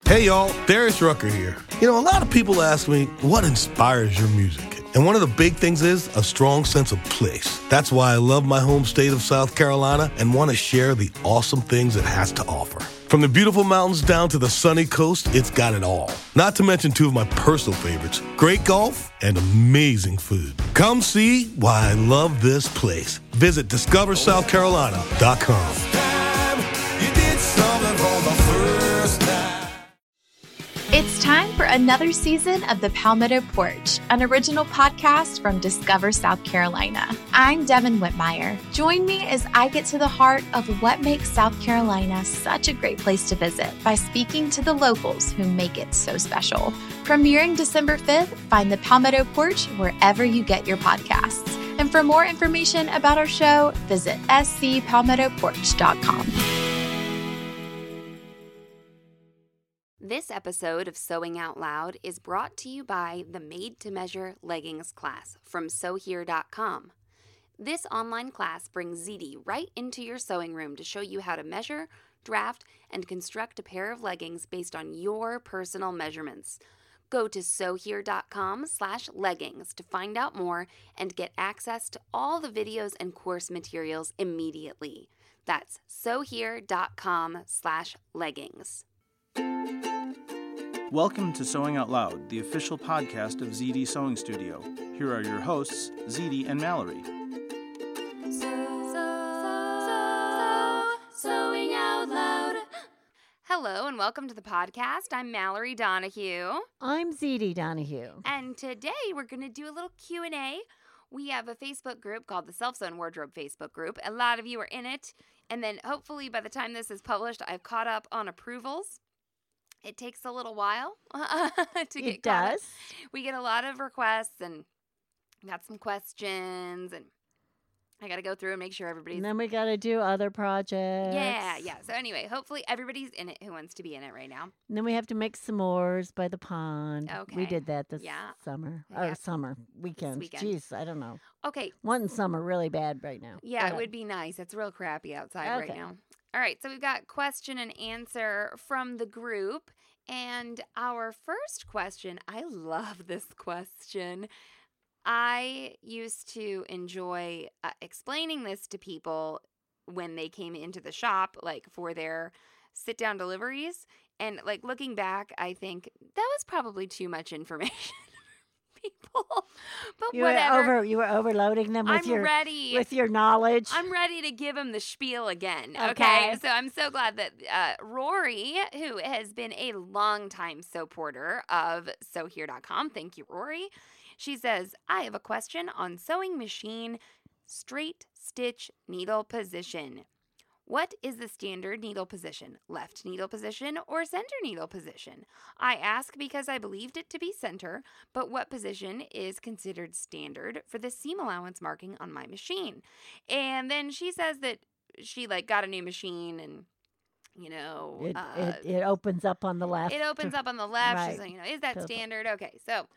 Hey y'all, Darius Rucker here. You know, a lot of people ask me, what inspires your music? And one of the big things is a strong sense of place. That's why I love my home state of South Carolina and want to share the awesome things it has to offer. From the beautiful mountains down to the sunny coast, it's got it all. Not to mention two of my personal favorites, great golf and amazing food. Come see why I love this place. Visit discoversouthcarolina.com. It's time for another season of the Palmetto Porch, an original podcast from Discover South Carolina. I'm Devin Whitmire. Join me as I get to the heart of what makes South Carolina such a great place to visit by speaking to the locals who make it so special. Premiering December 5th, find the Palmetto Porch wherever you get your podcasts. And for more information about our show, visit scpalmettoporch.com. This episode of Sewing Out Loud is brought to you by the Made to Measure Leggings class from SewHere.com. This online class brings ZD right into your sewing room to show you how to measure, draft, and construct a pair of leggings based on your personal measurements. Go to SewHere.com/leggings to find out more and get access to all the videos and course materials immediately. That's SewHere.com/leggings. Welcome to Sewing Out Loud, the official podcast of ZD Sewing Studio. Here are your hosts, ZD and Mallory. Sewing Out Loud. Hello and welcome to the podcast. I'm Mallory Donahue. I'm ZD Donahue. And today we're going to do a little Q&A. We have a Facebook group called the Self Sewn Wardrobe Facebook group. A lot of you are in it. And then hopefully by the time this is published, I've caught up on approvals. It takes a little while to get caught up. We get a lot of requests and got some questions, and I got to go through and make sure everybody's... And then we got to do other projects. Yeah. So anyway, hopefully everybody's in it who wants to be in it right now. And then we have to make s'mores by the pond. Okay. We did that this summer. Yeah. Or summer. Weekend. Jeez, I don't know. Okay. Wanting summer really bad right now. Yeah, it would be nice. It's real crappy outside right now. All right, so we've got question and answer from the group. And our first question, I love this question. I used to enjoy explaining this to people when they came into the shop, like for their sit-down deliveries. And like looking back, I think that was probably too much information. People, but whatever. You were overloading them with with your knowledge. I'm ready to give them the spiel again. Okay. So I'm so glad that Rory, who has been a longtime supporter of SewHere.com, thank you, Rory. She says, I have a question on sewing machine straight stitch needle position. What is the standard needle position, left needle position, or center needle position? I ask because I believed it to be center, but what position is considered standard for the seam allowance marking on my machine? And then she says that she got a new machine and, it opens up on the left. It opens up on the left. Right. She's like, is that standard? Okay, so,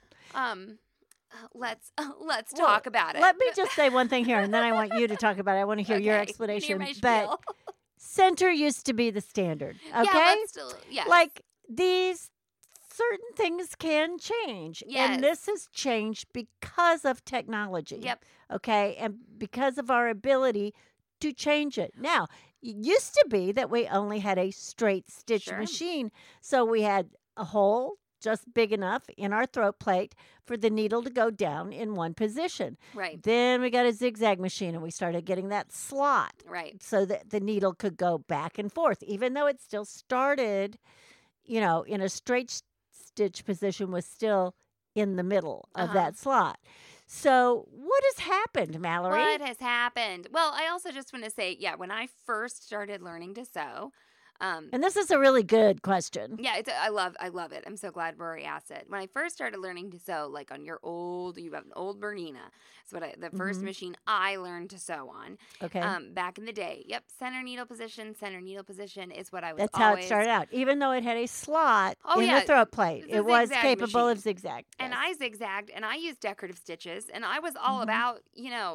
let's talk about it. Let me just say one thing here, and then I want you to talk about it. I want to hear your explanation. But center used to be the standard, okay? Yeah, like these certain things can change, and this has changed because of technology. Yep. Okay, and because of our ability to change it. Now, it used to be that we only had a straight stitch machine, so we had a hole just big enough in our throat plate for the needle to go down in one position. Right. Then we got a zigzag machine and we started getting that slot. Right. So that the needle could go back and forth, even though it still started, in a straight stitch position, was still in the middle of that slot. So what has happened, Mallory? What has happened? Well, I also just want to say, when I first started learning to sew, and this is a really good question. Yeah, I love it. I'm so glad Rory asked it. When I first started learning to sew, like on you have an old Bernina. That's the first machine I learned to sew on. Okay. Back in the day. Yep, center needle position is what I was That's how it started out. Even though it had a slot in the throat plate, it was capable of zigzag. And I zigzagged, and I used decorative stitches, and I was all about,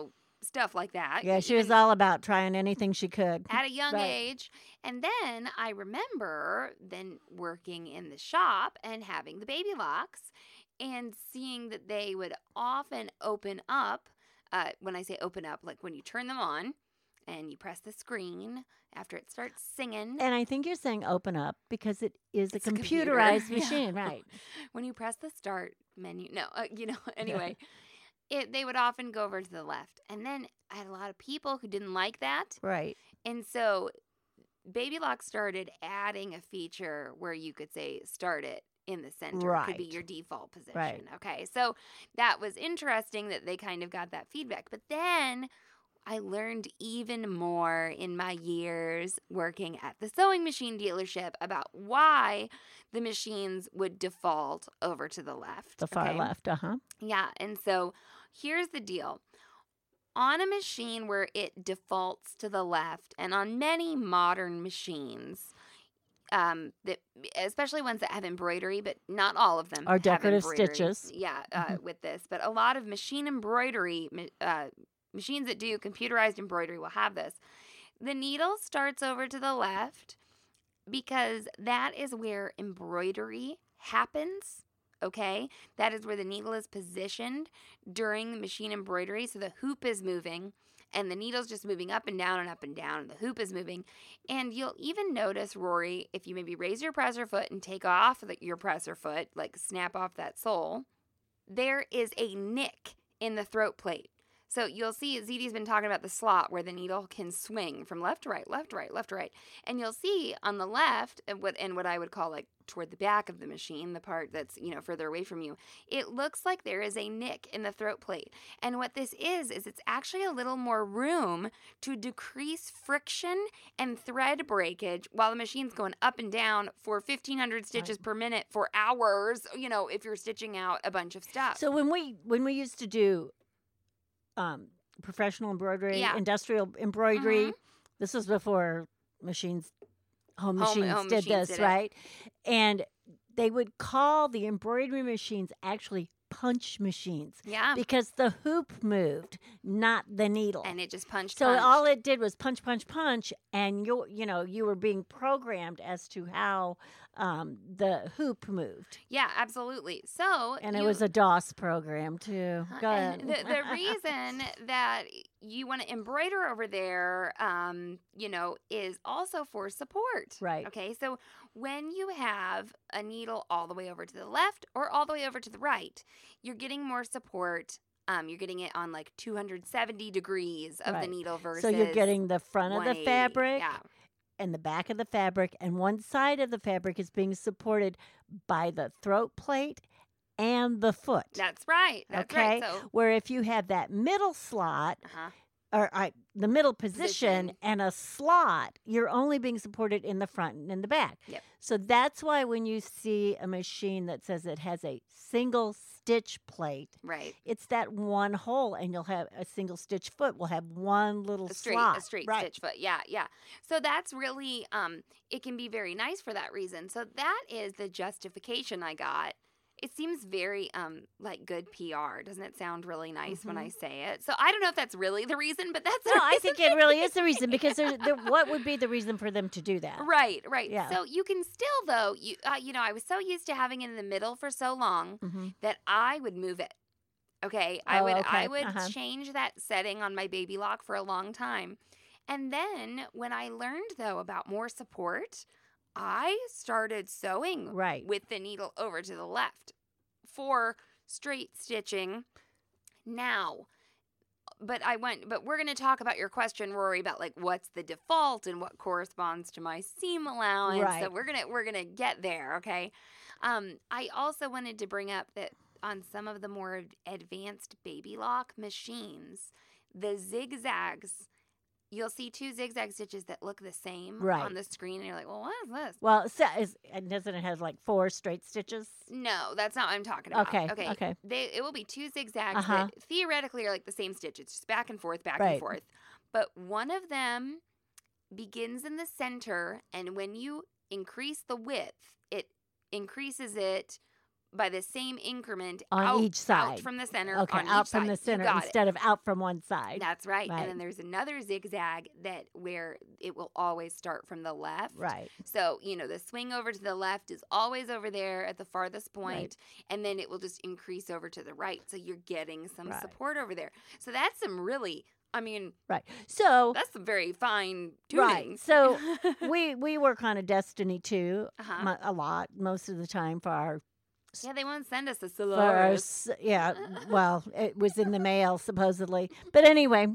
stuff like that. Yeah, she was all about trying anything she could. At a young age. And then I remember then working in the shop and having the baby locks and seeing that they would often open up. When I say open up, like when you turn them on and you press the screen after it starts singing. And I think you're saying open up because it's a computer. computerized machine, right? When you press the start menu. No, anyway. They would often go over to the left. And then I had a lot of people who didn't like that. Right. And so Baby Lock started adding a feature where you could say start it in the center. Right. Could be your default position. Right. Okay. So that was interesting that they kind of got that feedback. But then I learned even more in my years working at the sewing machine dealership about why the machines would default over to the left. The far left, Yeah, and so here's the deal. On a machine where it defaults to the left, and on many modern machines, that especially ones that have embroidery, but not all of them Or decorative have embroidery. stitches. Yeah, with this. But a lot of machine embroidery, machines that do computerized embroidery will have this. The needle starts over to the left because that is where embroidery happens, okay? That is where the needle is positioned during the machine embroidery. So the hoop is moving and the needle's just moving up and down and up and down. And the hoop is moving. And you'll even notice, Rory, if you maybe raise your presser foot and take off your presser foot, like snap off that sole, there is a nick in the throat plate. So you'll see ZD's been talking about the slot where the needle can swing from left to right, left to right, left to right. And you'll see on the left, and what I would call like toward the back of the machine, the part that's, further away from you, it looks like there is a nick in the throat plate. And what this is it's actually a little more room to decrease friction and thread breakage while the machine's going up and down for 1,500 stitches per minute for hours, if you're stitching out a bunch of stuff. So when we used to do professional embroidery, industrial embroidery. This was before home machines did this, right? And they would call the embroidery machines actually punch machines. Yeah. Because the hoop moved, not the needle. And it just punched. So all it did was punch, punch, punch, and you were being programmed as to how the hoop moved. Yeah, absolutely. So it was a DOS program too. Go ahead. The reason that you want to embroider over there, is also for support. Right. Okay. So when you have a needle all the way over to the left or all the way over to the right, you're getting more support. You're getting it on like 270 degrees of the needle versus. So you're getting the front of the fabric. Yeah. And the back of the fabric, and one side of the fabric is being supported by the throat plate and the foot. That's right. That's right. So, where if you have that middle slot, or the middle position and a slot, you're only being supported in the front and in the back. Yep. So that's why when you see a machine that says it has a single stitch plate, right, it's that one hole, and you'll have a single stitch foot will have one little slot. A straight stitch foot. Yeah. So that's really, it can be very nice for that reason. So that is the justification I got. It seems very like good PR. Doesn't it sound really nice when I say it? So I don't know if that's really the reason, but that's I think it really is the reason, because what would be the reason for them to do that? Right. Yeah. So you can still, though, I was so used to having it in the middle for so long that I would move it. Okay, I would change that setting on my Baby Lock for a long time, and then when I learned though about more support, I started sewing with the needle over to the left for straight stitching now. But we're going to talk about your question, Rory, about like what's the default and what corresponds to my seam allowance. Right. So we're going to get there, okay? I also wanted to bring up that on some of the more advanced Baby Lock machines, the zigzags, you'll see two zigzag stitches that look the same on the screen, and you're like, well, what is this? Well, doesn't it have like 4 straight stitches? No, that's not what I'm talking about. Okay. It will be two zigzags that theoretically are like the same stitch. It's just back and forth. But one of them begins in the center, and when you increase the width, it increases it by the same increment on each side. Out from the center. Okay, on out each from side. the center instead of out from one side. That's right. Right. And then there's another zigzag where it will always start from the left. Right. So, the swing over to the left is always over there at the farthest point, and then it will just increase over to the right. So you're getting some support over there. So that's some really, right. So that's some very fine tuning. Right. So we work on a Destiny too Uh-huh. a lot, most of the time for our. Yeah, they won't send us a For our Solaris. yeah, well, it was in the mail supposedly, but anyway,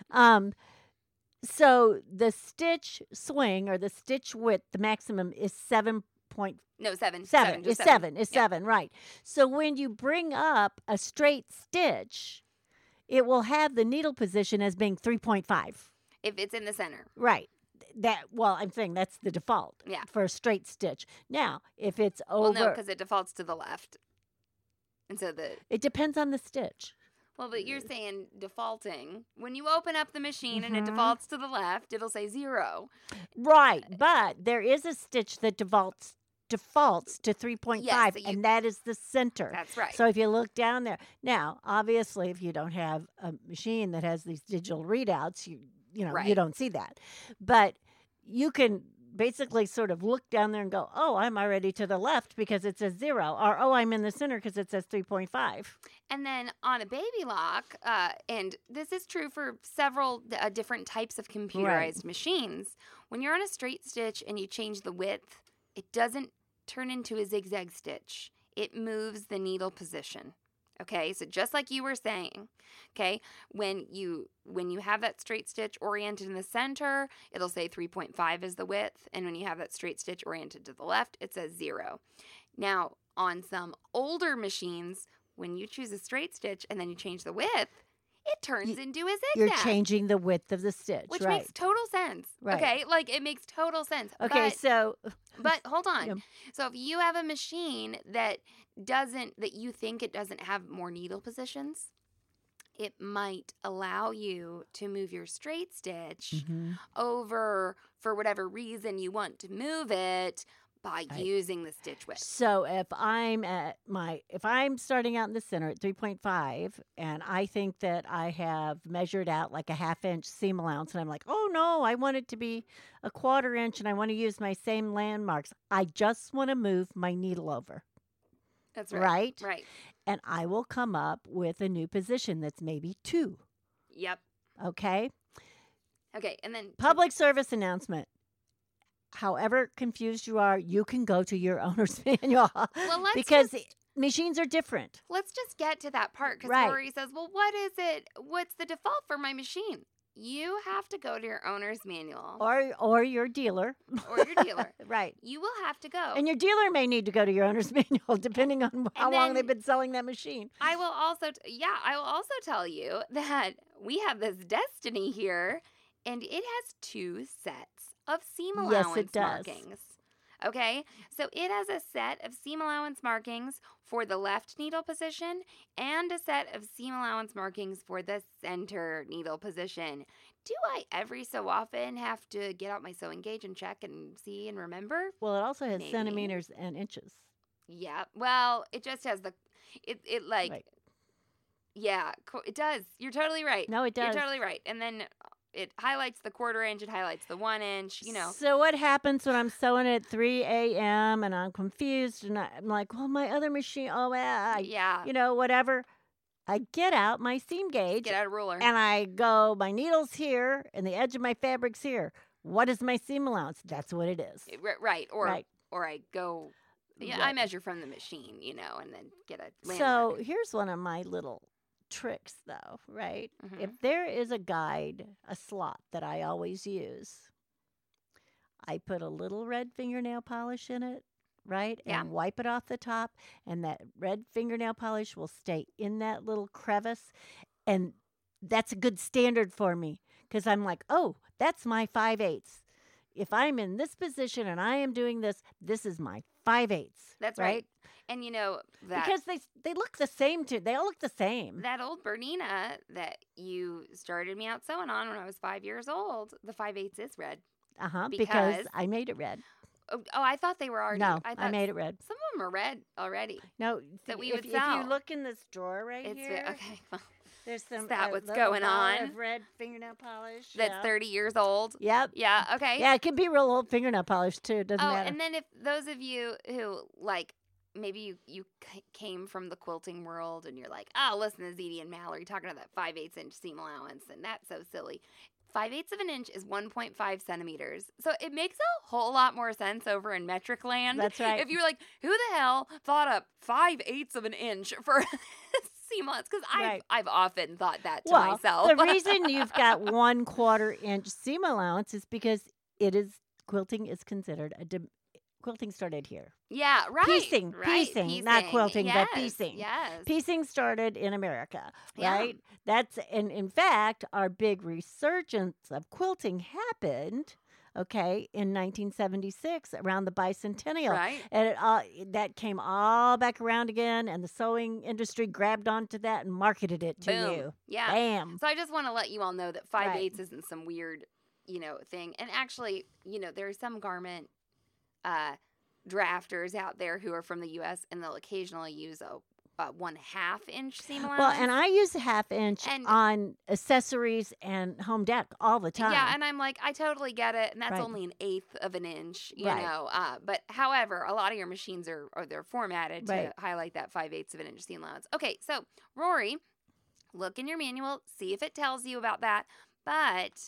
so the stitch swing or the stitch width, the maximum is 7.7. No, seven. Is seven, right? So when you bring up a straight stitch, it will have the needle position as being 3.5. If it's in the center. Right. I'm saying that's the default. Yeah. For a straight stitch. Now, if it's over, Well, no, because it defaults to the left. And so it depends on the stitch. Well, but you're saying defaulting. When you open up the machine and it Mm-hmm. defaults to the left, it'll say 0. Right, but there is a stitch that defaults to 3.5, Yes, so and that is the center. That's right. So if you look down there, now obviously, if you don't have a machine that has these digital readouts, you Right. don't see that, but you can basically sort of look down there and go, oh, I'm already to the left because it says 0, or oh, I'm in the center because it says 3.5. And then on a baby lock, and this is true for several different types of computerized machines, when you're on a straight stitch and you change the width, it doesn't turn into a zigzag stitch. It moves the needle position. Okay, so just like you were saying, okay, when you have that straight stitch oriented in the center, it'll say 3.5 is the width, and when you have that straight stitch oriented to the left, it says 0. Now, on some older machines, when you choose a straight stitch and then you change the width, it turns into a zigzag. You're changing the width of the stitch, which right? makes total sense. Right. Okay, like it makes total sense. Okay, But hold on. Yeah. So if you have a machine that you think it doesn't have more needle positions, it might allow you to move your straight stitch over for whatever reason you want to move it by using the stitch width. So if I'm starting out in the center at 3.5 and I think that I have measured out like a 1/2 inch seam allowance and I'm like, oh no, I want it to be a 1/4 inch and I want to use my same landmarks. I just want to move my needle over. That's right. Right. And I will come up with a new position that's maybe 2. Yep. Okay. Okay. And then Public service announcement. However confused you are, you can go to your owner's manual because machines are different. Let's just get to that part because Right. Rory says, well, what is it? What's the default for my machine? You have to go to your owner's manual. Or your dealer. Or your dealer. Right. You will have to go. And your dealer may need to go to your owner's manual depending on how long they've been selling that machine. I will also tell you that we have this Destiny here, and it has 2 sets of seam allowance Yes, it does. markings. Okay, so it has a set of seam allowance markings for the left needle position and a set of seam allowance markings for the center needle position. Do I every so often have to get out my sewing gauge and check and see and remember? Well, it also has Maybe. centimeters and inches. Yeah. Well, it just has Right. Yeah, it does. You're totally right. No, it does. You're totally right. And then it highlights the 1/4 inch, it highlights the 1 inch, So what happens when I'm sewing at 3 a.m. and I'm confused and I'm like, well, my other machine, Yeah. Whatever. I get out my seam gauge Get out a ruler. and I go, my needle's here and the edge of my fabric's here. What is my seam allowance? That's what it is. Right. Or Right. or I go, I Right. measure from the machine, and then get a landmark. So here's one of my little tricks, though, right? Mhm. If there is a guide, a slot that I always use, I put a little red fingernail polish in it, right? Yeah. And wipe it off the top, and that red fingernail polish will stay in that little crevice. And that's a good standard for me because I'm like, oh, that's my 5/8. If I'm in this position and I am doing this, this is my 5/8. That's right. And that Because they look the same too. They all look the same. that old Bernina that you started me out sewing on when I was 5 years old, the 5/8 is red. Because because- I made it red. Oh, I thought they were already. No, I I thought made it red. Some of them are red already. No, That we if, would if sell. you look in this drawer right here, Okay. Well, there's some. is that what's little going bar on? Of red fingernail polish. that's 30 years old. Yep. Yeah. Okay. Yeah, it can be real old fingernail polish too. It doesn't Oh, matter. and then if those of you who like. Maybe you came from the quilting world and you're like, oh, listen to ZD and Mallory talking about that 5/8 inch seam allowance, and that's so silly. 5/8 of an inch is 1.5 centimeters. So it makes a whole lot more sense over in metric land. That's right. If you're like, who the hell thought up 5/8 of an inch for seam allowance? Because I've often thought that to myself. The reason you've got 1/4 inch seam allowance is because quilting is considered quilting started here. Yeah, right. Piecing, not quilting, yes, but piecing. Yes. Piecing started in America, Yeah. right? And in fact, our big resurgence of quilting happened, in 1976 around the bicentennial. Right. And that came all back around again, and the sewing industry grabbed onto that and marketed it to Boom. you. Yeah. Bam. So I just want to let you all know that 5/8 Right. isn't some weird, thing. And actually, there are some garment drafters out there who are from the U.S. and they'll occasionally use a 1/2 inch seam allowance. Well, and I use a 1/2 inch And- on accessories and home deck all the time. Yeah, and I'm like, I totally get it, and that's Right. only 1/8 of an inch, you Right. know. But however, a lot of your machines they're formatted Right. to highlight that 5/8 of an inch seam allowance. Okay, so Rory, look in your manual, see if it tells you about that, but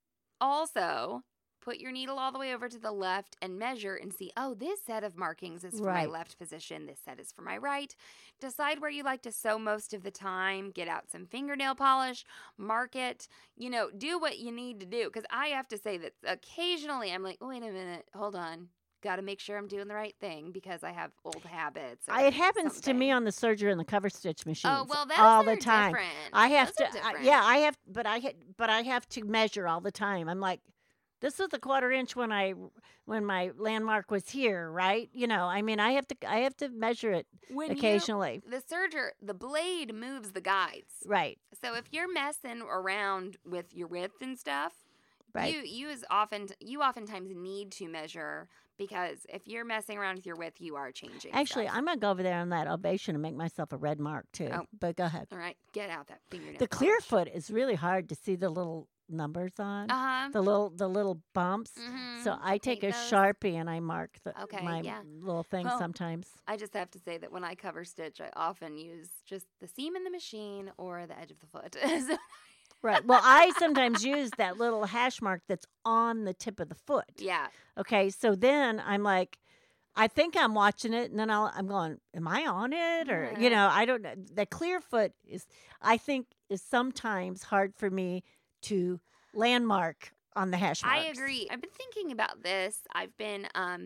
also put your needle all the way over to the left and measure and see, oh, this set of markings is for my Right. left position. This set is for my right. Decide where you like to sew most of the time. Get out some fingernail polish. Mark it. Do what you need to do. Because I have to say that occasionally I'm like, wait a minute. Hold on. Got to make sure I'm doing the right thing because I have old habits. or It happens to me something. on the serger and the cover stitch machines. Oh, well, those all are the time. different. I have Those are to. different. I have, but I have to measure all the time. I'm like, this is a 1/4 inch when my landmark was here, right? I have to measure it When occasionally. the serger, the blade moves the guides. Right. So if you're messing around with your width and stuff, Right. you oftentimes need to measure because if you're messing around with your width, you are changing. Actually, stuff. I'm gonna go over there on that ovation and make myself a red mark too. Oh. But go ahead. All right, get out that fingernail. The clear foot is really hard to see the little numbers on. The little bumps. So I take a those. Sharpie and I mark Okay, my yeah. little thing Well, sometimes. I just have to say that when I cover stitch, I often use just the seam in the machine or the edge of the foot. So- Right. Well, I sometimes use that little hash mark that's on the tip of the foot. yeah. Okay. So then I'm like, I think I'm watching it, and then I'm going, am I on it? Or, I don't know. The clear foot I think, is sometimes hard for me to landmark on the hash marks. I agree. I've been thinking about this. I've been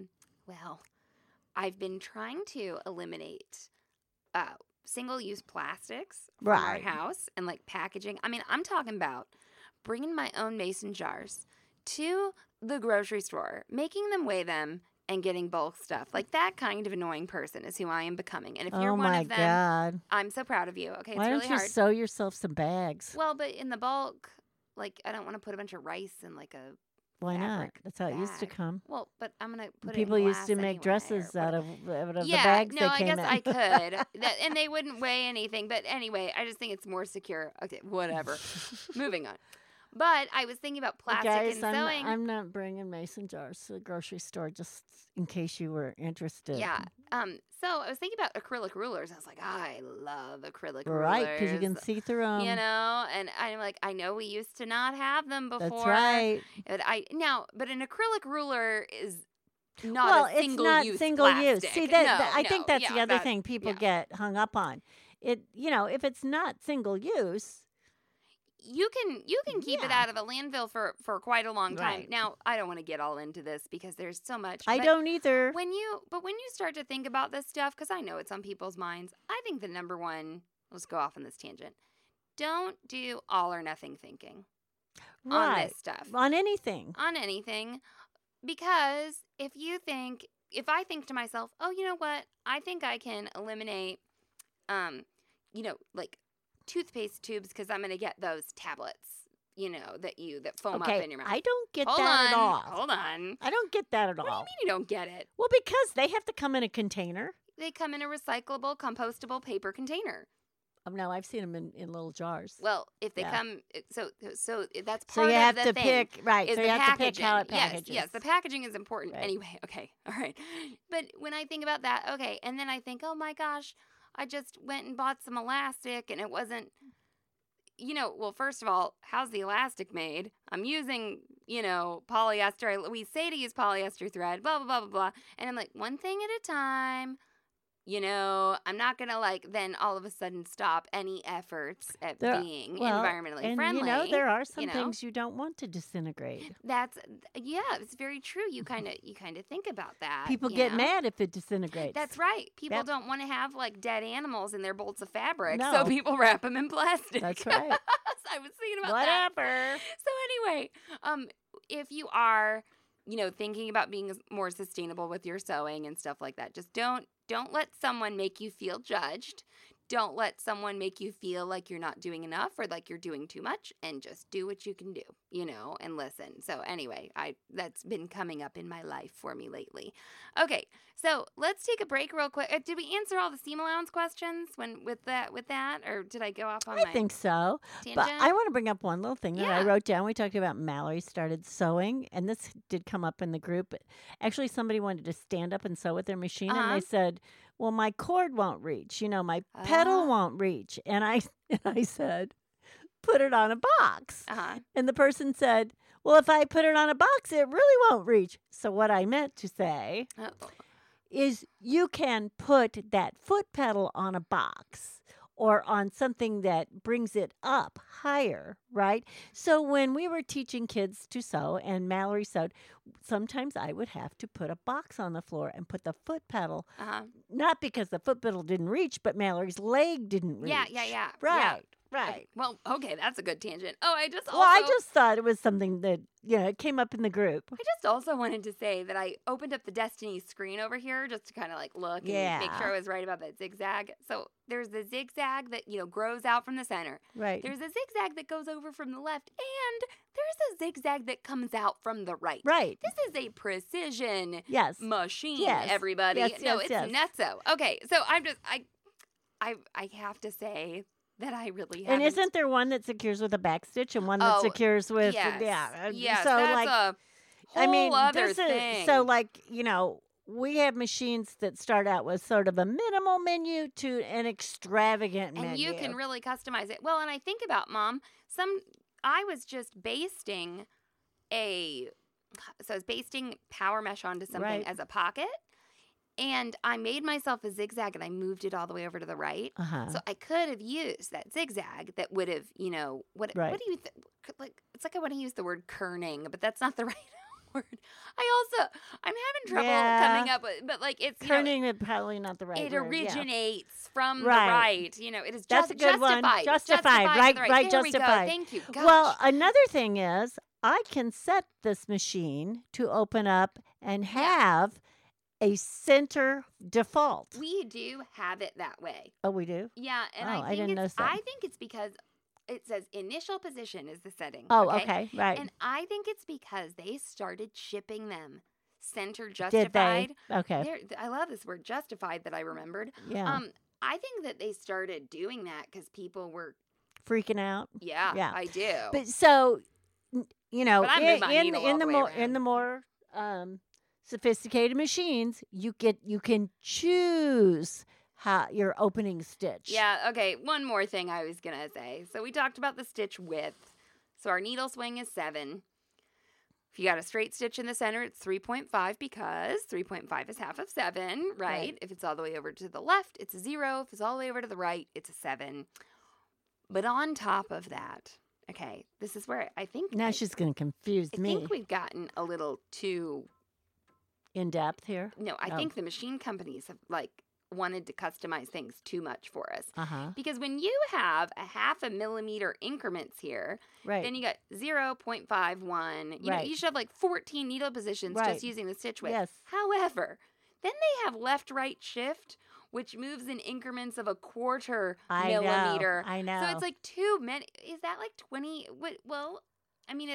trying to eliminate single-use plastics from our Right. house and like packaging. I mean, I'm talking about bringing my own mason jars to the grocery store, making them weigh them, and getting bulk stuff. Like that kind of annoying person is who I am becoming. And if you're Oh one my of them, God. I'm so proud of you. Okay, it's Why really don't you hard. sew yourself some bags? Well, but in the bulk, like I don't want to put a bunch of rice in like a Why not? fabric That's how it used to bag. come. Well, but I'm gonna put People it in used glass to make anyway, dresses or out whatever. of the Yeah, bags no, they I came guess in. I could, and they wouldn't weigh anything. But anyway, I just think it's more secure. Okay, whatever. Moving on. But I was thinking about plastic Guys, and sewing. I'm not bringing mason jars to the grocery store just in case you were interested. Yeah. So I was thinking about acrylic rulers. I was like, I love acrylic Right, because you can rulers. see through them. And I'm like, I know we used to not have them before. That's right. But an acrylic ruler is not Well, a it's single not use single use. plastic. See, I think that's the other thing people get hung up on. If it's not single use, You can keep it Yeah. out of a landfill for quite a long time. Right. Now, I don't want to get all into this because there's so much. I but don't either. When you start to think about this stuff, because I know it's on people's minds, I think the number one. Let's go off on this tangent. Don't do all or nothing thinking on Right. this stuff. On anything. On anything, because if I think to myself, oh, you know what? I think I can eliminate, like toothpaste tubes because I'm going to get those tablets, that foam up Okay, in your mouth. I don't get Hold that on, at all. Hold on. I don't get that at What do you all. mean you don't get it? Well, because they have to come in a container. they come in a recyclable, compostable paper container. No, I've seen them in little jars. Well, if they Yeah. come, so that's part So you of have the to thing. pick, right? Is So the you have to pick packaging. how it packages. Yes, the packaging is important. Right. Anyway, okay, all right. But when I think about that, okay, and then I think, oh my gosh, I just went and bought some elastic and it wasn't, well, first of all, how's the elastic made? I'm using, polyester. We say to use polyester thread, blah, blah, blah, blah, blah. And I'm like, one thing at a time. I'm not going to then all of a sudden stop any efforts at being environmentally friendly. And there are some things you don't want to disintegrate. It's very true. You kind of think about that. People get mad if it disintegrates. That's right. People don't want to have dead animals in their bolts of fabric. No. So people wrap them in plastic. That's right. I was thinking about that. Whatever. So anyway, if you are, thinking about being more sustainable with your sewing and stuff like that, just don't let someone make you feel judged. Don't let someone make you feel like you're not doing enough or like you're doing too much, and just do what you can do, and listen. So anyway, that's been coming up in my life for me lately. Okay, so let's take a break real quick. Did we answer all the seam allowance questions with that, or did I go off on I think so. tangent? But I want to bring up one little thing that I Yeah. wrote down. We talked about Mallory started sewing, and this did come up in the group. Actually, somebody wanted to stand up and sew with their machine, and they said, well, my cord won't reach. My pedal won't reach. And I said, put it on a box. And the person said, well, if I put it on a box, it really won't reach. So what I meant to say is you can put that foot pedal on a box or on something that brings it up higher, right? So when we were teaching kids to sew and Mallory sewed, sometimes I would have to put a box on the floor and put the foot pedal, not because the foot pedal didn't reach, but Mallory's leg didn't reach. Yeah. Right. Well, okay, that's a good tangent. Oh, I just thought it was something that, it came up in the group. I just also wanted to say that I opened up the Destiny screen over here just to kind of look and make sure I was right about that zigzag. So there's the zigzag that, grows out from the center. Right. There's a zigzag that goes over from the left, and there's a zigzag that comes out from the right. Right. This is a precision machine, Yes. everybody. Yes, No, yes, it's yes. nutso. Okay, so I have to say that I really haven't. And isn't there one that secures with a back stitch and one that secures with yes, so that's a whole other thing. So we have machines that start out with sort of a minimal menu to an extravagant menu. And you can really customize it. Well, and I think about, Mom, I was just basting power mesh onto something as a pocket. And I made myself a zigzag and I moved it all the way over to the right. So I could have used that zigzag that would have, what do you think? It's like I want to use the word kerning, but that's not the right word. I'm having trouble coming up with, but it's kerning is probably not the right it word. Originates from the right. It is That's a good justified. one. Justified, right? There Justified. we go. Thank you. Gosh. Well, another thing is I can set this machine to open up and have a center default. We do have it that way. Oh, we do? Yeah, and I didn't know so. I think it's because it says initial position is the setting. Oh, okay, right. And I think it's because they started shipping them center Did justified. they? Okay. I love this word justified that I remembered. Yeah. I think that they started doing that because people were freaking out. Yeah, I do. But so, But I moved my needle all the way in the around. more sophisticated machines, you can choose how your opening stitch. Yeah, okay. One more thing I was going to say. So we talked about the stitch width. So our needle swing is 7. If you got a straight stitch in the center, it's 3.5 because 3.5 is half of 7, right? If it's all the way over to the left, it's a 0. If it's all the way over to the right, it's a 7. But on top of that, okay, this is where I think... Now she's going to confuse me. I think we've gotten a little too... in depth here? No, I think the machine companies have, wanted to customize things too much for us. Because when you have a 0.5 millimeter increments here, then you got 0.51. You should have 14 needle positions just using the stitch width. Yes. However, then they have left-right shift, which moves in increments of 1/4 millimeter. I know. So it's too many. Is that 20? Well, I mean, it's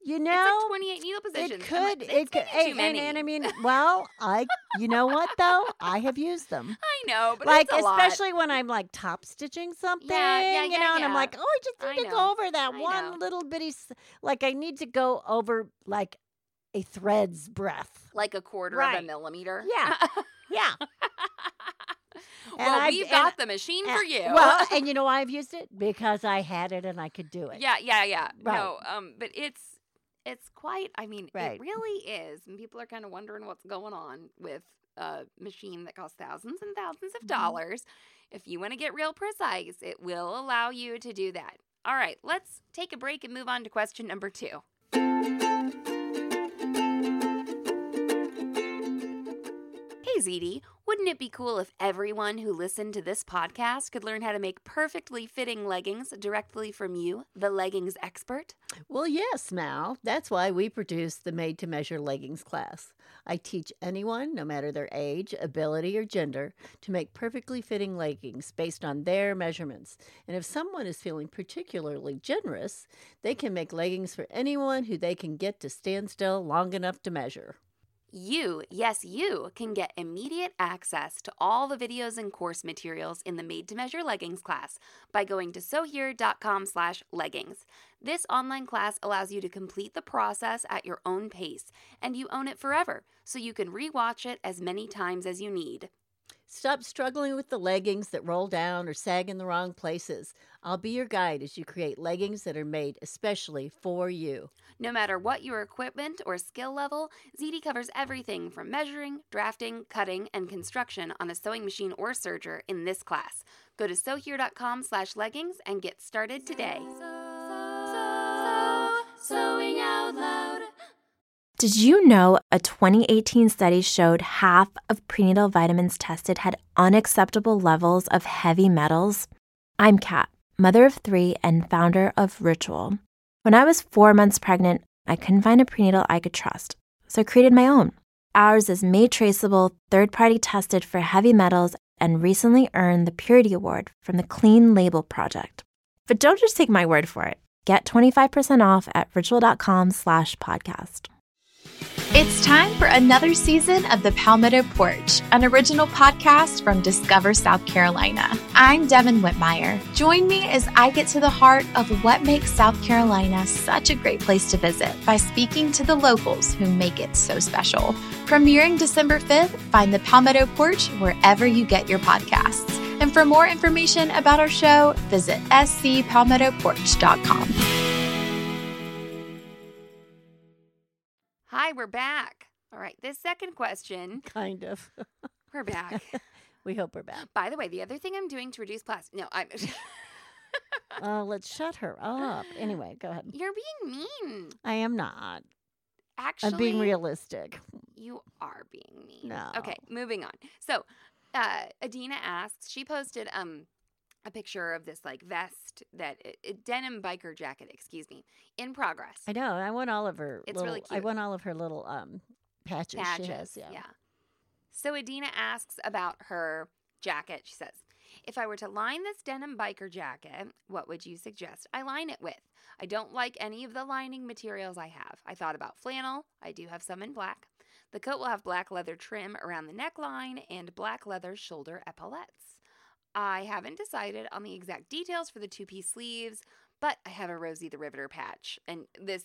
You know, it's like 28 needle positions. it could. It's It could. maybe too many. And I mean, well, you know what though? I have used them. I know, but Like, it's a lot. especially when I'm like top stitching something, you know, and I'm like, oh, I just need to go over that one little bitty, like I need to go over like a thread's breadth. Like a quarter of a millimeter. Yeah. Yeah. Well, we've got the machine for you. Well, and you know why I've used it? Because I had it and I could do it. Yeah. Right. No, but it's quite, I mean, Right. it really is. And people are kind of wondering what's going on with a machine that costs thousands and thousands of dollars. If you want to get real precise, it will allow you to do that. All right, let's take a break and move on to question number 2. Hey, ZD, wouldn't it be cool if everyone who listened to this podcast could learn how to make perfectly fitting leggings directly from you, the leggings expert? Well, yes, Mal. That's why we produce the Made to Measure Leggings class. I teach anyone, no matter their age, ability, or gender, to make perfectly fitting leggings based on their measurements. And if someone is feeling particularly generous, they can make leggings for anyone who they can get to stand still long enough to measure. You, yes, you, can get immediate access to all the videos and course materials in the Made to Measure Leggings class by going to sewhere.com/leggings. This online class allows you to complete the process at your own pace, and you own it forever, so you can rewatch it as many times as you need. Stop struggling with the leggings that roll down or sag in the wrong places. I'll be your guide as you create leggings that are made especially for you. No matter what your equipment or skill level, ZD covers everything from measuring, drafting, cutting, and construction on a sewing machine or serger in this class. Go to sewhere.com/leggings and get started today. Sewing out loud. Did you know a 2018 study showed half of prenatal vitamins tested had unacceptable levels of heavy metals? I'm Kat, mother of 3 and founder of Ritual. When I was 4 months pregnant, I couldn't find a prenatal I could trust, so I created my own. Ours is made traceable, third-party tested for heavy metals, and recently earned the Purity Award from the Clean Label Project. But don't just take my word for it. Get 25% off at ritual.com/podcast. It's time for another season of the Palmetto Porch, an original podcast from Discover South Carolina. I'm Devin Whitmire. Join me as I get to the heart of what makes South Carolina such a great place to visit by speaking to the locals who make it so special. Premiering December 5th, find the Palmetto Porch wherever you get your podcasts. And for more information about our show, visit scpalmettoporch.com. Hi, we're back. All right, this second question. Kind of. We're back. We hope we're back. By the way, the other thing I'm doing to reduce plastic. No, I'm. Let's shut her up. Anyway, go ahead. You're being mean. I am not. Actually, I'm being realistic. You are being mean. No. Okay, moving on. So, Adina asks. She posted a picture of this like vest that denim biker jacket, in progress. I know. I want all of her. It's really cute. I want all of her little patches. She has, yeah. So Adina asks about her jacket. She says, "If I were to line this denim biker jacket, what would you suggest I line it with? I don't like any of the lining materials I have. I thought about flannel. I do have some in black. The coat will have black leather trim around the neckline and black leather shoulder epaulettes. I haven't decided on the exact details for the 2-piece sleeves, but I have a Rosie the Riveter patch. And this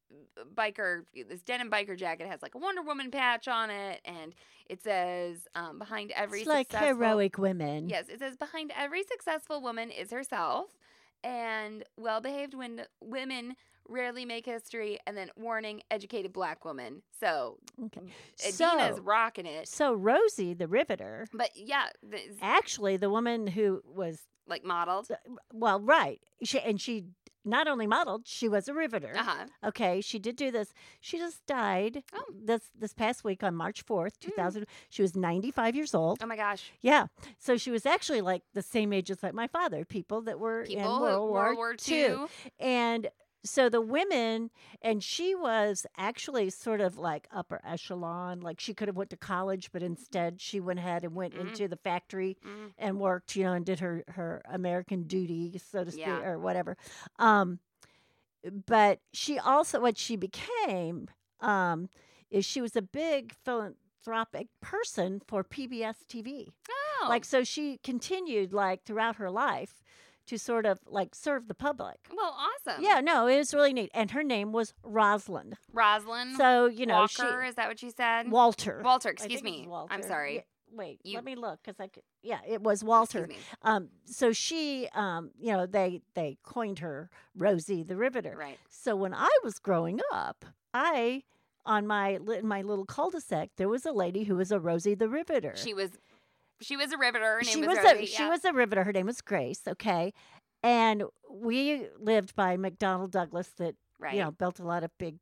denim biker jacket has like a Wonder Woman patch on it, and it says behind every it's like heroic women. Yes, it says behind every successful woman is herself, and well-behaved women rarely make history, and then warning, educated black woman. So okay. Adina's rocking it. So Rosie the Riveter. But yeah. Actually, the woman who was like modeled. Well, right. She not only modeled, she was a riveter. Uh-huh. Okay, she did do this. She just died this past week on March 4th, 2000. She was 95 years old. Oh my gosh. Yeah. So she was actually like the same age as like my father, people that were in World War II. And so the women, and she was actually sort of like upper echelon, like she could have went to college, but instead she went ahead and went into the factory and worked, and did her American duty, so to speak, or whatever. but she also, what she became, is she was a big philanthropic person for PBS TV. Oh. Like, so she continued, like, throughout her life to sort of, like, serve the public. Well, awesome. Yeah, no, it was really neat. And her name was Rosalind. Rosalind So, you know, Walker, is that what you said? Walter. Walter, I excuse think it me. was Walter. I'm sorry. Yeah, wait, let me look, because I could. Yeah, it was Walter. Excuse me. So she, you know, they coined her Rosie the Riveter. Right. So when I was growing up, in my little cul-de-sac, there was a lady who was a Rosie the Riveter. She was a riveter. Her name She was was Rosie. she was a riveter. Her name was Grace. Okay, and we lived by McDonnell Douglas that Right. you know built a lot of big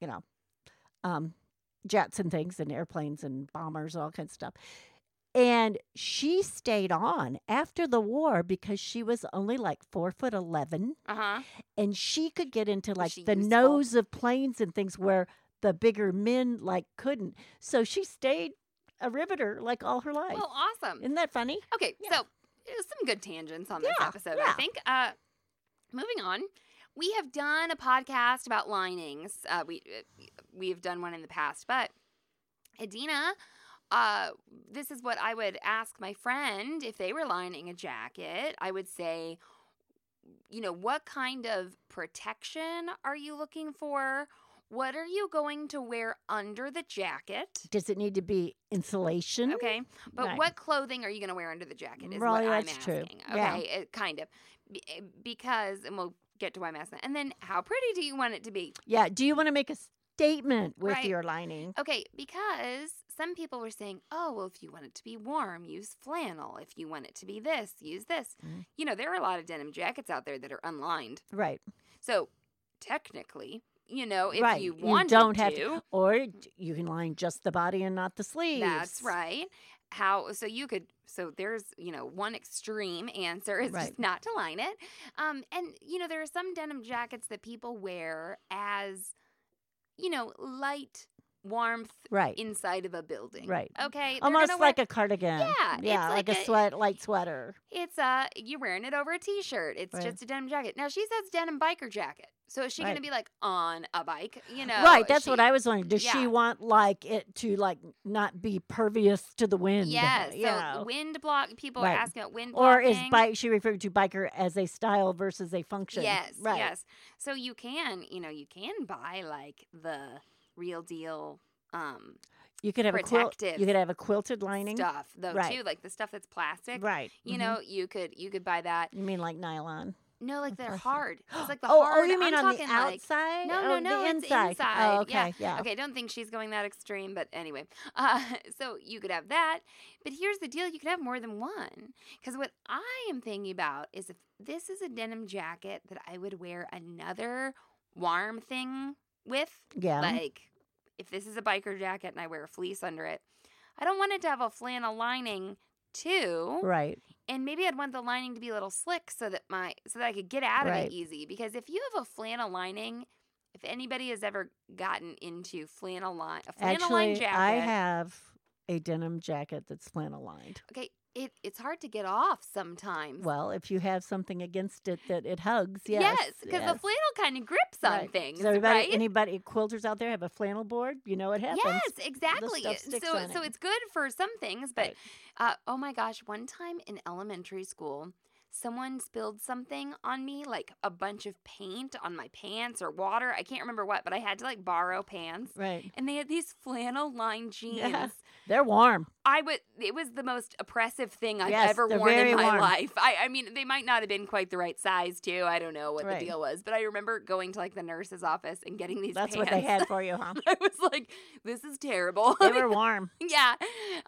jets and things and airplanes and bombers and all kinds of stuff. And she stayed on after the war because she was only like 4'11", Uh-huh. and she could get into like she the useful? nose of planes and things where the bigger men like couldn't. So she stayed a riveter like all her life. Well, awesome. Isn't that funny? Okay, Yeah. so some good tangents on this Yeah, episode, yeah. I think. Moving on, we have done a podcast about linings. We have done one in the past, but Adina, this is what I would ask my friend if they were lining a jacket. I would say, you know, what kind of protection are you looking for? What are you going to wear under the jacket? Does it need to be insulation? Okay, but Right. what clothing are you going to wear under the jacket is Right, what I'm that's true. asking. Yeah. Okay, kind of. Because, and we'll get to why I'm asking that. And then how pretty do you want it to be? Yeah. Do you want to make a statement with Right. your lining? Okay, because some people were saying, oh, well, if you want it to be warm, use flannel. If you want it to be this, use this. Mhm. You know, there are a lot of denim jackets out there that are unlined. Right. So technically, you know, if right. you wanted don't have to, or you can line just the body and not the sleeves. that's right. So there's, you know, one extreme answer is Right. just not to line it. And, you know, there are some denim jackets that people wear as, you know, light warmth Right. inside of a building. Right. Okay. they're Almost gonna like wear- a cardigan. Yeah, Yeah, it's like like a light sweater. It's you're wearing it over a t-shirt. It's Right. just a denim jacket. Now she says denim biker jacket. So is she Right. going to be like on a bike? You know, Right, that's what I was wondering. Does yeah. she want like it to like not be pervious to the wind? Yes. you So know? wind block. People Right. are asking about wind Or is blocking. she referred to biker as a style versus a function? Yes. Right. Yes. So you can buy like the real deal You could have a quilt. Protective You could have a quilted lining. stuff though Right. too, like the stuff that's plastic. Right. You Mhm. know, you could buy that. You mean like nylon? No, like they're plastic. hard. It's like the Oh, hard. you mean I'm on the talking like, outside? No, Oh, no, the it's inside. inside. Oh, okay, yeah. Okay, I don't think she's going that extreme, but anyway. So you could have that. But here's the deal. You could have more than one. Because what I am thinking about is if this is a denim jacket that I would wear another warm thing with. Yeah. Like if this is a biker jacket and I wear a fleece under it, I don't want it to have a flannel lining too. Right. And maybe I'd want the lining to be a little slick so that I could get out of Right. it easy. Because if you have a flannel lining, if anybody has ever gotten into a flannel line Actually, jacket, I have a denim jacket that's flannel lined. okay, it's hard to get off sometimes. Well, if you have something against it that it hugs, yes. yes, because the flannel kind of grips on Right. things, Does right? anybody quilters out there have a flannel board? You know what happens. Yes, exactly. stuff sticks So on so it. it's good for some things, but Right. oh my gosh, one time in elementary school, someone spilled something on me, like a bunch of paint on my pants or water. I can't remember what, but I had to like borrow pants. Right. And they had these flannel lined jeans. Yeah. They're warm. It was the most oppressive thing I've Yes, ever they're worn in very my warm. life. I mean, they might not have been quite the right size too. I don't know what Right. the deal was, but I remember going to like the nurse's office and getting these That's pants. what they had for you, huh? I was like, this is terrible. They were warm. yeah.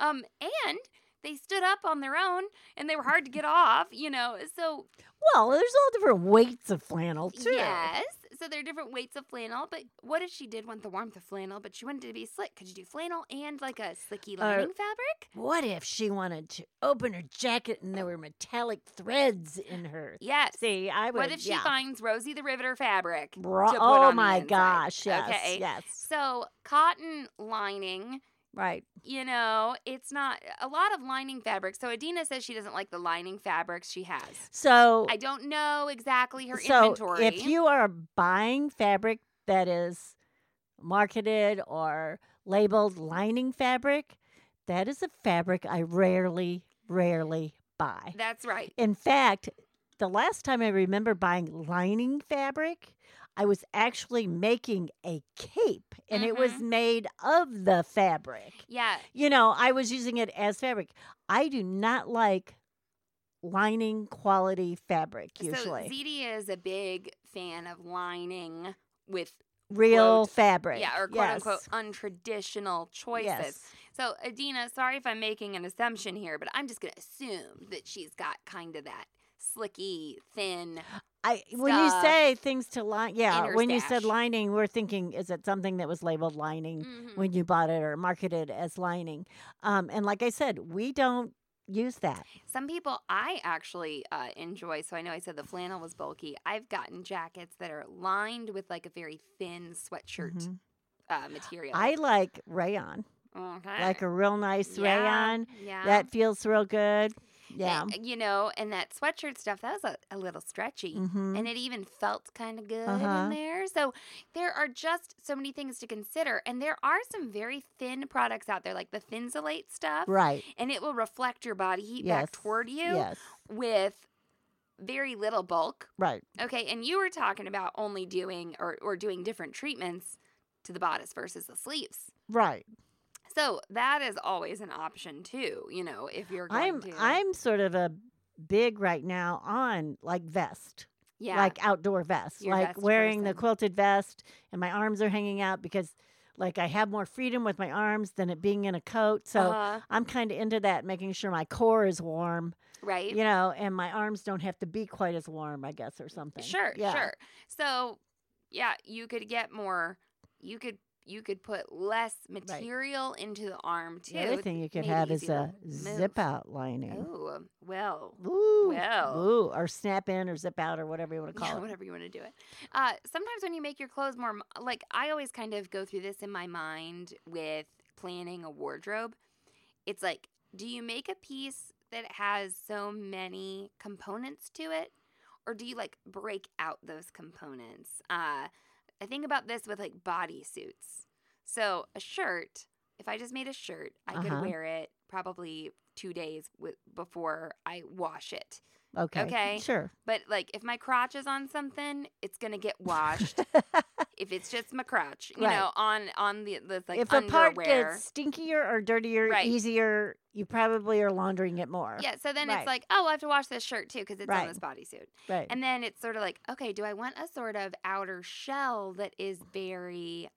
And they stood up on their own and they were hard to get off, you know. So Well, there's all different weights of flannel too. yes. So there are different weights of flannel, but what if she did want the warmth of flannel, but she wanted it to be slick? Could you do flannel and like a slicky lining fabric? What if she wanted to open her jacket and there were metallic threads in her? Yes. See, I would. What if she finds Rosie the Riveter fabric? to put Oh on the my inside? gosh! Yes, Okay. yes. So cotton lining Right. You know, it's not a lot of lining fabrics. So Adina says she doesn't like the lining fabrics she has. So I don't know exactly her so inventory. if you are buying fabric that is marketed or labeled lining fabric, that is a fabric I rarely buy. That's right. In fact, the last time I remember buying lining fabric, I was actually making a cape, and it was made of the fabric. Yeah. You know, I was using it as fabric. I do not like lining quality fabric usually. So ZD is a big fan of lining with Real quote, fabric. Yeah, or quote unquote untraditional choices. Yes. So Adina, sorry if I'm making an assumption here, but I'm just going to assume that she's got kind of that slicky, thin. When you say things to line, when you said stash. lining, we're thinking, is it something that was labeled lining when you bought it or marketed as lining? And like I said, we don't use that. Some people I actually enjoy. So I know I said the flannel was bulky. I've gotten jackets that are lined with like a very thin sweatshirt material. I like rayon, Okay. like a real nice rayon. Yeah. That feels real good. Yeah. And, you know, and that sweatshirt stuff, that was a little stretchy. And it even felt kind of good in there. So there are just so many things to consider. And there are some very thin products out there, like the Thinsulate stuff. Right. And it will reflect your body heat back toward you with very little bulk. Right. Okay. And you were talking about only doing or doing different treatments to the bodice versus the sleeves. Right. So that is always an option too, you know, if you're going to. I'm sort of a big right now on like vest. Yeah. Like outdoor vest. You're a like vest wearing the person. quilted vest and my arms are hanging out because like I have more freedom with my arms than it being in a coat. So I'm kind of into that, making sure my core is warm. Right. You know, and my arms don't have to be quite as warm, I guess, or something. Sure, Yeah. sure. So, yeah, you could get more. You could put less material into the arm too. The other thing you could Made it have is easy a to move. zip out lining. Oh, well. Ooh, Well. ooh, or snap in or zip out or whatever you want to Yeah, call it. whatever you want to do it. Sometimes when you make your clothes more, like I always kind of go through this in my mind with planning a wardrobe. It's like, do you make a piece that has so many components to it? Or do you like break out those components? I think about this with like bodysuits. So a shirt, if I just made a shirt, I could wear it probably 2 days before I wash it. Okay. Sure. But like if my crotch is on something, it's gonna get washed. If it's just my crotch, you know, on the like if a underwear. part gets stinkier or dirtier, Right. easier, you probably are laundering it more. Yeah, so then Right. it's like, oh, I have to wash this shirt too because it's on Right. this bodysuit. Right. And then it's sort of like, okay, do I want a sort of outer shell that is very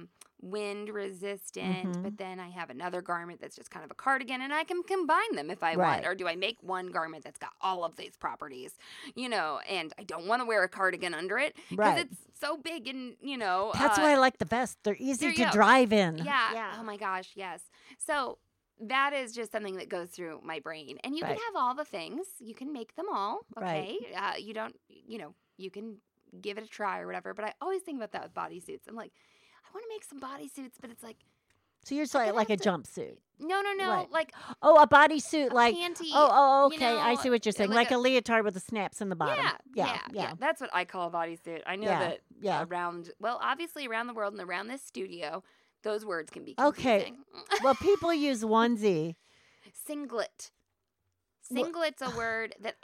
wind resistant, but then I have another garment that's just kind of a cardigan and I can combine them if I want? Right. Or do I make one garment that's got all of these properties, you know, and I don't want to wear a cardigan under it because Right. it's so big and, you know. That's why I like the vest. They're easy there you to go. drive in. Yeah. Oh my gosh, yes. So that is just something that goes through my brain. And you Right. can have all the things. You can make them all. Okay. You don't, you know, you can give it a try or whatever. But I always think about that with bodysuits. I'm like, I want to make some bodysuits, but it's like, So you're saying like a have to- jumpsuit. no. Right. Like Oh, a bodysuit, a like panty. oh, you okay. I know, see what you're saying. like Like a leotard with the snaps in the bottom. Yeah. That's what I call a bodysuit. I know Yeah, that yeah. obviously around the world and around this studio, those words can be Okay. confusing. Well, people use onesie. Singlet. Well- Singlet's a word that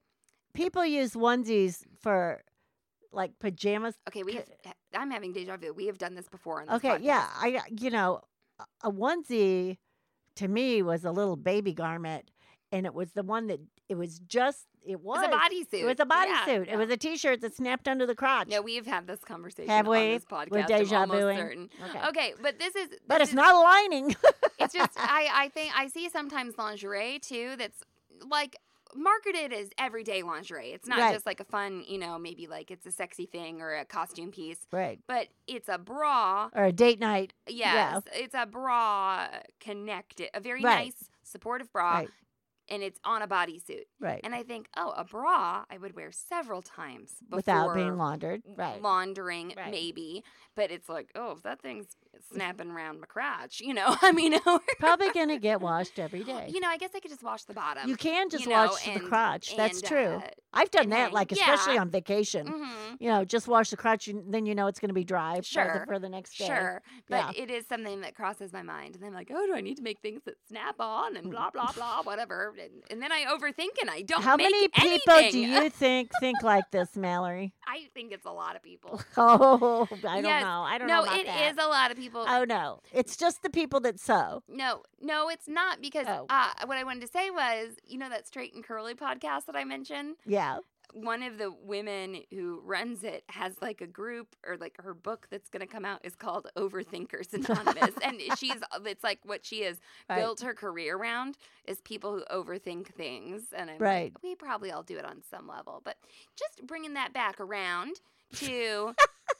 People use onesies for like pajamas. okay, I'm having deja vu. We have done this before on this Okay, podcast. yeah. A onesie to me was a little baby garment, and it was the one that it was. It's a bodysuit. It was a bodysuit. Yeah. It was a T-shirt that snapped under the crotch. No, we've had this conversation Have on we? this podcast. We're deja I'm almost vuing? certain. Okay. But this is But this it's is- not a lining. It's just I think I see sometimes lingerie too that's like marketed as everyday lingerie. It's not Right. just like a fun, you know, maybe like it's a sexy thing or a costume piece, Right. but it's a bra. Or a date night. Yes, it's a bra connected, a very Right. nice supportive bra, Right. and it's on a bodysuit. Right. And I think, oh, a bra I would wear several times before Without being laundered. Right. laundering, Right. maybe. But it's like, oh, if that thing's snapping around my crotch, you know. I mean, Probably going to get washed every day. you know, I guess I could just wash the bottom. You can just you know, wash the and- crotch. That's and, true. I've done that, hang. like, especially Yeah. on vacation. Mhm. You know, just wash the crotch, then you know it's going to be dry Sure. for the next day. Sure, but Yeah. it is something that crosses my mind, and I'm like, oh, do I need to make things that snap on and blah blah blah, whatever, and then I overthink and I don't. How make many people anything. do you think like this, Mallory? I think it's a lot of people. Oh, I don't Yes. know. I don't know No, about it that. is a lot of people. Oh, no. It's just the people that sew. No, it's not because Oh. what I wanted to say was, you know, that Straight and Curly podcast that I mentioned. Yeah. One of the women who runs it has like a group, or like her book that's going to come out is called Overthinkers Anonymous. And it's like what she has Right. built her career around is people who overthink things. And I'm Right. like, we probably all do it on some level, but just bringing that back around to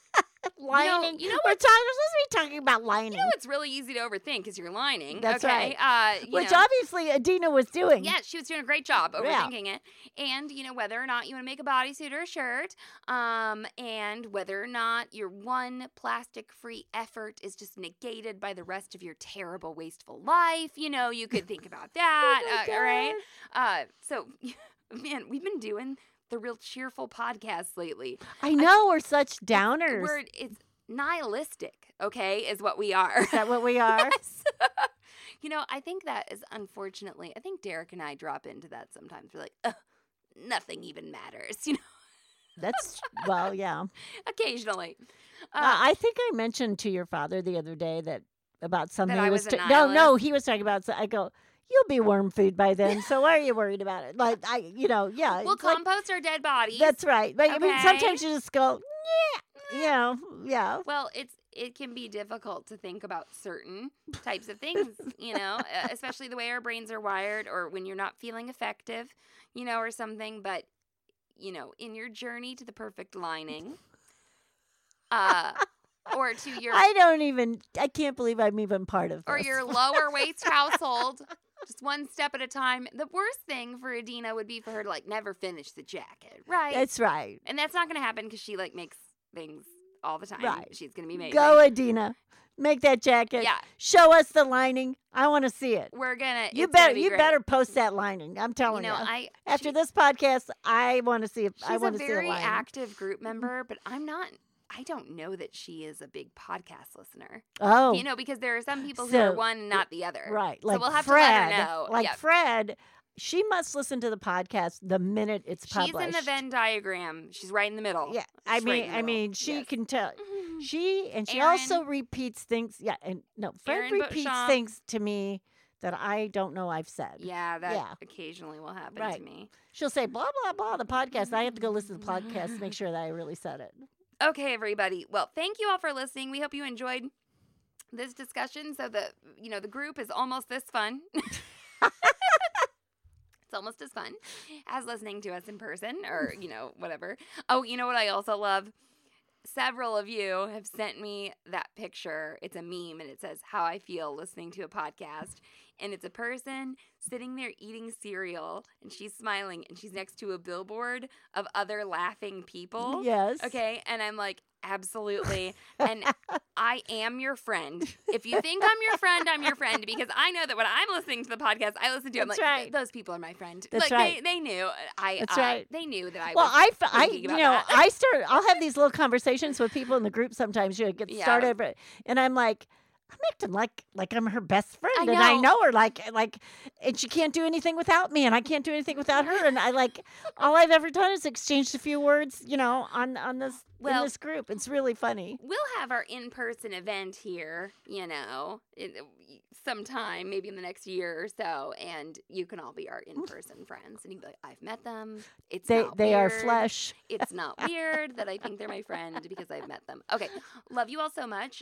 Lining. you know we're supposed to be talking about lining. you know it's really easy to overthink because you're lining. That's okay? You Which know. obviously Adina was doing. Yeah, she was doing a great job Yeah. overthinking it. And, you know, whether or not you want to make a bodysuit or a shirt, and whether or not your one plastic-free effort is just negated by the rest of your terrible, wasteful life. You know, you could think about that, Oh my right? So, man, we've been doing the real cheerful podcasts lately. I know, we're such downers. It's nihilistic, okay, is what we are. Is that what we are? Yes. You know, I think that is unfortunately, I think Derek and I drop into that sometimes. We're like, ugh, nothing even matters, you know, That's, well, yeah. occasionally. I think I mentioned to your father the other day that about something I he was a no, nihilist? he was talking about. I go, you'll be worm food by then, so why are you worried about it? Like, yeah. We'll it's like- compost our dead bodies. that's right. But I mean, Okay. sometimes you just go, yeah, yeah. Well, it can be difficult to think about certain types of things, you know, especially the way our brains are wired, or when you're not feeling effective, you know, or something. But, you know, in your journey to the perfect lining, or to your I can't believe I'm even part of this. or your lower waist household, just one step at a time. The worst thing for Adina would be for her to like never finish the jacket, right? That's right. And that's not going to happen because she like makes things all the time. Right. She's going to be amazing. Go, Adina. Make that jacket. Yeah. Show us the lining. I want to see it. We're gonna. You it's gonna be you great. better post that lining. I'm telling You know, After this podcast, I want to see it. I she's a want to see the very lining. active group member, but I'm not. I don't know that she is a big podcast listener. Oh, You know, because there are some people who So, are one and not the other. right. So Like we'll have Fred. to let her know. Like Yeah. Fred, she must listen to the podcast the minute it's She's published. in the Venn diagram. She's right in the middle. Yeah, She's right in the middle. she Yes. can tell. Mhm. She Aaron. also repeats things. Yeah, and no, Fred Aaron repeats Beauchamp. things to me that I don't know I've said. Yeah, that Yeah. occasionally will happen to Right. me. She'll say blah blah blah the podcast. And I have to go listen to the podcast to make sure that I really said it. Okay, everybody. Well, thank you all for listening. We hope you enjoyed this discussion. So the group is almost this fun. It's almost as fun as listening to us in person or, whatever. Oh, you know what I also love? Several of you have sent me that picture. It's a meme and it says how I feel listening to a podcast. And it's a person sitting there eating cereal and she's smiling and she's next to a billboard of other laughing people. Yes. Okay. And I'm like, absolutely. And I am your friend. If you think I'm your friend, I'm your friend because I know that when I'm listening to the podcast, I listen to. I'm That's like, right. those people are my friend. That's like right. they knew. That's right. They knew that I Well, was I thinking about that. I'll have these little conversations with people in the group sometimes. Get Yeah. started, and I'm like, I'm acting like I'm her best friend, I and I know. know her like, and she can't do anything without me, and I can't do anything without her, and I all I've ever done is exchanged a few words, on this in Well- this group. It's really funny. We'll have our in-person event here, sometime, maybe in the next year or so, and you can all be our in-person friends. And you can be like, I've met them. It's not They are weird. flesh. It's not weird that I think they're my friend because I've met them. Okay, love you all so much.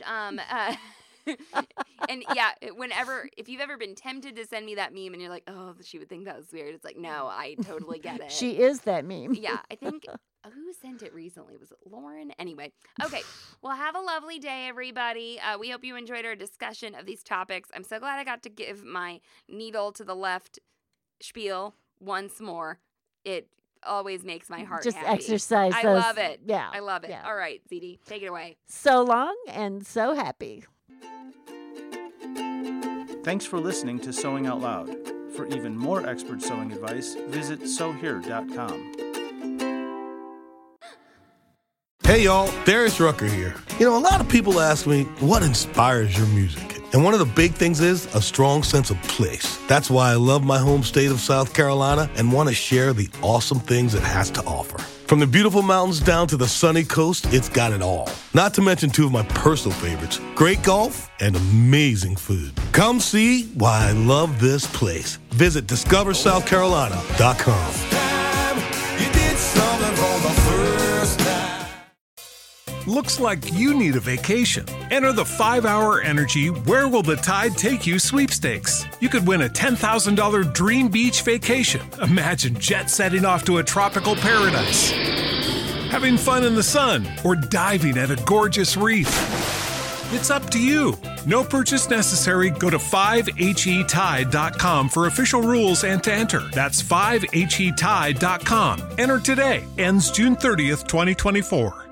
And yeah, if you've ever been tempted to send me that meme and you're like, oh, she would think that was weird. It's like, no, I totally get it. She is that meme. Yeah, I think, who sent it recently? Was it Lauren? Anyway, okay. Well, have a lovely day, everybody. We hope you enjoyed our discussion of these topics. I'm so glad I got to give my needle to the left spiel once more. It always makes my heart Just happy. exercise. I those- love it. Yeah, I love it. yeah. All right, ZD, take it away. So long and so happy. Thanks for listening to Sewing Out Loud. For even more expert sewing advice, visit sewhere.com. Hey y'all, Darius Rucker here. You know, a lot of people ask me, what inspires your music? And one of the big things is a strong sense of place. That's why I love my home state of South Carolina and want to share the awesome things it has to offer. From the beautiful mountains down to the sunny coast, it's got it all. Not to mention two of my personal favorites, great golf and amazing food. Come see why I love this place. Visit discoversouthcarolina.com. Looks like you need a vacation. Enter the 5-Hour Energy Where Will the Tide Take You sweepstakes. You could win a $10,000 dream beach vacation. Imagine jet setting off to a tropical paradise, having fun in the sun, or diving at a gorgeous reef. It's up to you. No purchase necessary. Go to 5HETide.com for official rules and to enter. That's 5HETide.com. Enter today. Ends June 30th, 2024.